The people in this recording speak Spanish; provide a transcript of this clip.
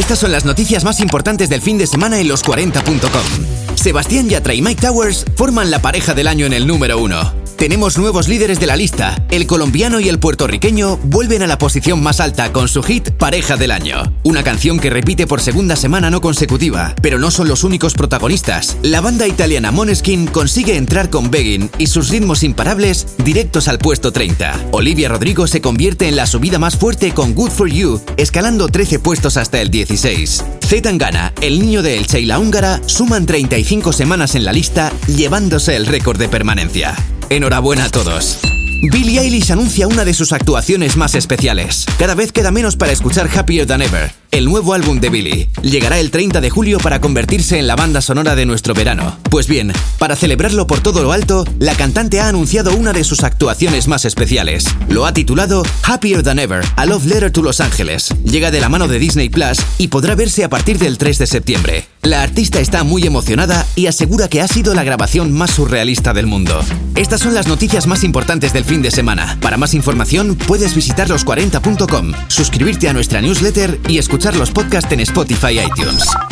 Estas son las noticias más importantes del fin de semana en los40.com. Sebastián Yatra y Mike Towers forman la pareja del año en el número 1. Tenemos nuevos líderes de la lista. El colombiano y el puertorriqueño vuelven a la posición más alta con su hit Pareja del Año. Una canción que repite por segunda semana no consecutiva. Pero no son los únicos protagonistas. La banda italiana Måneskin consigue entrar con Begging y sus ritmos imparables directos al puesto 30. Olivia Rodrigo se convierte en la subida más fuerte con Good For You, escalando 13 puestos hasta el 16. C. Tangana, el niño de Elche y la húngara suman 35 semanas en la lista, llevándose el récord de permanencia. Enhorabuena a todos. Billie Eilish anuncia una de sus actuaciones más especiales. Cada vez queda menos para escuchar Happier Than Ever, el nuevo álbum de Billie. Llegará el 30 de julio para convertirse en la banda sonora de nuestro verano. Pues bien, para celebrarlo por todo lo alto, la cantante ha anunciado una de sus actuaciones más especiales. Lo ha titulado Happier Than Ever, A Love Letter to Los Ángeles. Llega de la mano de Disney Plus y podrá verse a partir del 3 de septiembre. La artista está muy emocionada y asegura que ha sido la grabación más surrealista del mundo. Estas son las noticias más importantes del fin de semana. Para más información puedes visitar los40.com, suscribirte a nuestra newsletter y escuchar los podcasts en Spotify y iTunes.